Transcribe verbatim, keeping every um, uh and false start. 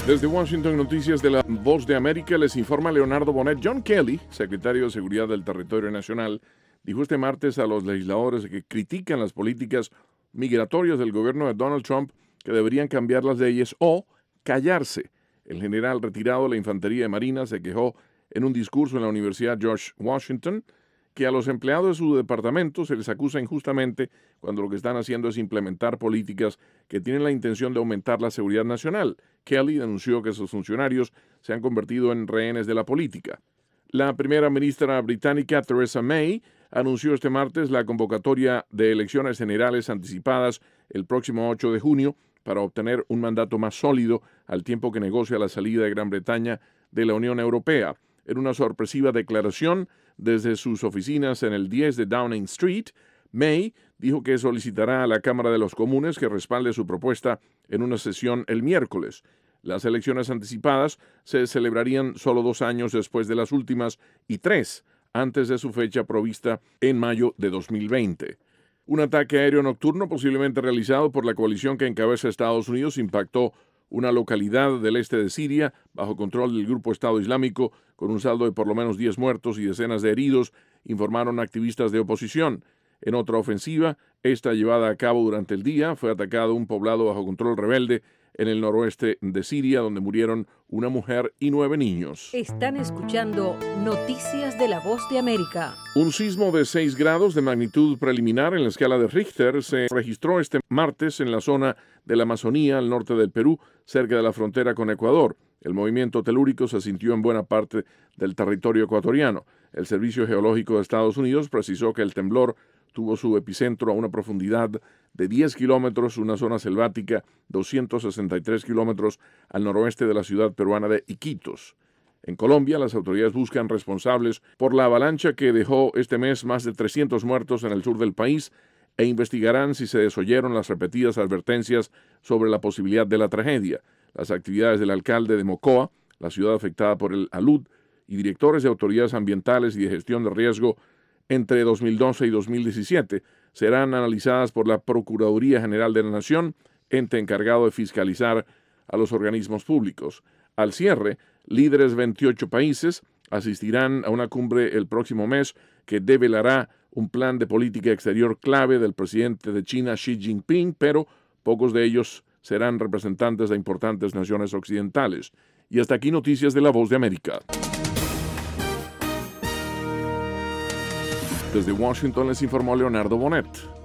Desde Washington, noticias de la Voz de América, les informa Leonardo Bonet. John Kelly, secretario de Seguridad del Territorio Nacional, dijo este martes a los legisladores que critican las políticas migratorias del gobierno de Donald Trump que deberían cambiar las leyes o callarse. El general retirado de la Infantería de Marina se quejó en un discurso en la Universidad George Washington que a los empleados de su departamento se les acusa injustamente cuando lo que están haciendo es implementar políticas que tienen la intención de aumentar la seguridad nacional. Kelly denunció que sus funcionarios se han convertido en rehenes de la política. La primera ministra británica Theresa May anunció este martes la convocatoria de elecciones generales anticipadas el próximo ocho de junio para obtener un mandato más sólido al tiempo que negocia la salida de Gran Bretaña de la Unión Europea. En una sorpresiva declaración desde sus oficinas en el diez de Downing Street, May dijo que solicitará a la Cámara de los Comunes que respalde su propuesta en una sesión el miércoles. Las elecciones anticipadas se celebrarían solo dos años después de las últimas y tres antes de su fecha provista en mayo de dos mil veinte. Un ataque aéreo nocturno posiblemente realizado por la coalición que encabeza Estados Unidos impactó una localidad del este de Siria bajo control del grupo Estado Islámico con un saldo de por lo menos diez muertos y decenas de heridos, informaron activistas de oposición. En otra ofensiva, esta llevada a cabo durante el día, fue atacado un poblado bajo control rebelde en el noroeste de Siria, donde murieron una mujer y nueve niños. Están escuchando Noticias de la Voz de América. Un sismo de seis grados de magnitud preliminar en la escala de Richter se registró este martes en la zona de la Amazonía, al norte del Perú, cerca de la frontera con Ecuador. El movimiento telúrico se sintió en buena parte del territorio ecuatoriano. El Servicio Geológico de Estados Unidos precisó que el temblor tuvo su epicentro a una profundidad de diez kilómetros, una zona selvática doscientos sesenta y tres kilómetros al noroeste de la ciudad peruana de Iquitos. En Colombia, las autoridades buscan responsables por la avalancha que dejó este mes más de trescientos muertos en el sur del país e investigarán si se desoyeron las repetidas advertencias sobre la posibilidad de la tragedia. Las actividades del alcalde de Mocoa, la ciudad afectada por el alud, y directores de autoridades ambientales y de gestión de riesgo entre dos mil doce y dos mil diecisiete serán analizadas por la Procuraduría General de la Nación, ente encargado de fiscalizar a los organismos públicos. Al cierre, líderes de veintiocho países asistirán a una cumbre el próximo mes que develará un plan de política exterior clave del presidente de China, Xi Jinping, pero pocos de ellos serán representantes de importantes naciones occidentales. Y hasta aquí noticias de la Voz de América. Desde Washington les informó Leonardo Bonet.